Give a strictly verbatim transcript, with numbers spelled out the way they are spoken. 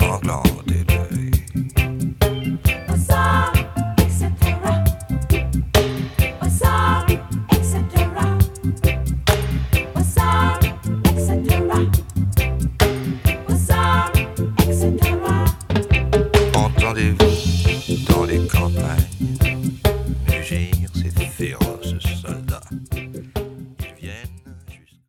sanglant des deuils. Hasard, et cetera. Hasard, et cetera. Hasard, et cetera. Hasard, et cetera. Entendez-vous dans les campagnes